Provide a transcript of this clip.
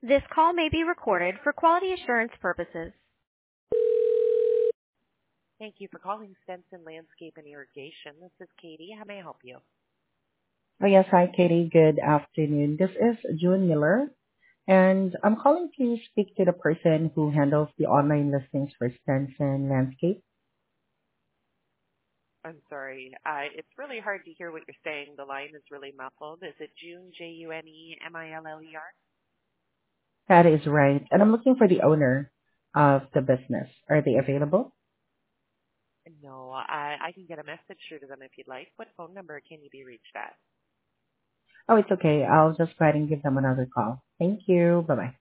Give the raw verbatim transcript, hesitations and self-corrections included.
This call may be recorded for quality assurance purposes. Thank you for calling Stenson Landscape and Irrigation. This is Katie. How may I help you? Oh, yes. Hi, Katie. Good afternoon. This is June Miller, and I'm calling to speak to the person who handles the online listings for Stenson Landscape. I'm sorry. Uh, it's really hard to hear what you're saying. The line is really muffled. Is it June, J U N E M I L L E R? That is right. And I'm looking for the owner of the business. Are they available? No, I, I can get a message through to them if you'd like. What phone number can you be reached at? Oh, it's okay. I'll just go ahead and give them another call. Thank you. Bye-bye.